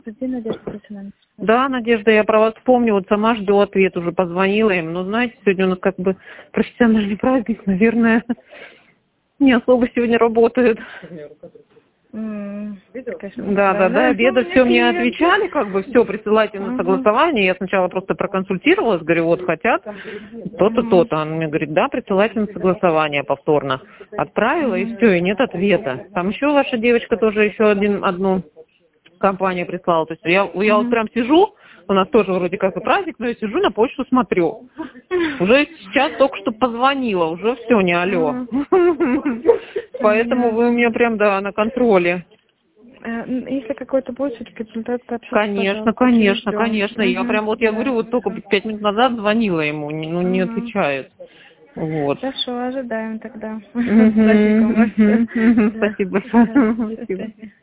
Где Надежда Александровна? Да, Надежда, я про вас помню, вот сама жду ответ, уже позвонила им. Но знаете, сегодня у нас как бы профессиональный праздник, наверное, не особо сегодня работают. Да, до обеда все мне отвечали, как бы все, присылайте на согласование. Я сначала просто проконсультировалась, говорю, вот хотят то-то, то-то. Он мне говорит, да, присылайте на согласование повторно. Отправила и все, и нет ответа. Там еще ваша девочка тоже еще одну компанию прислала. То есть я вот прям сижу, у нас тоже вроде как и праздник, но я сижу на почту смотрю. Уже сейчас только что позвонила, уже все, не алло. Поэтому вы у меня прям, да, на контроле. Если какой-то будет все-таки результат, конечно, конечно, конечно. Я прям вот, я говорю, вот только 5 минут назад звонила ему, ну не отвечает. Вот. Хорошо, ожидаем тогда. Спасибо большое.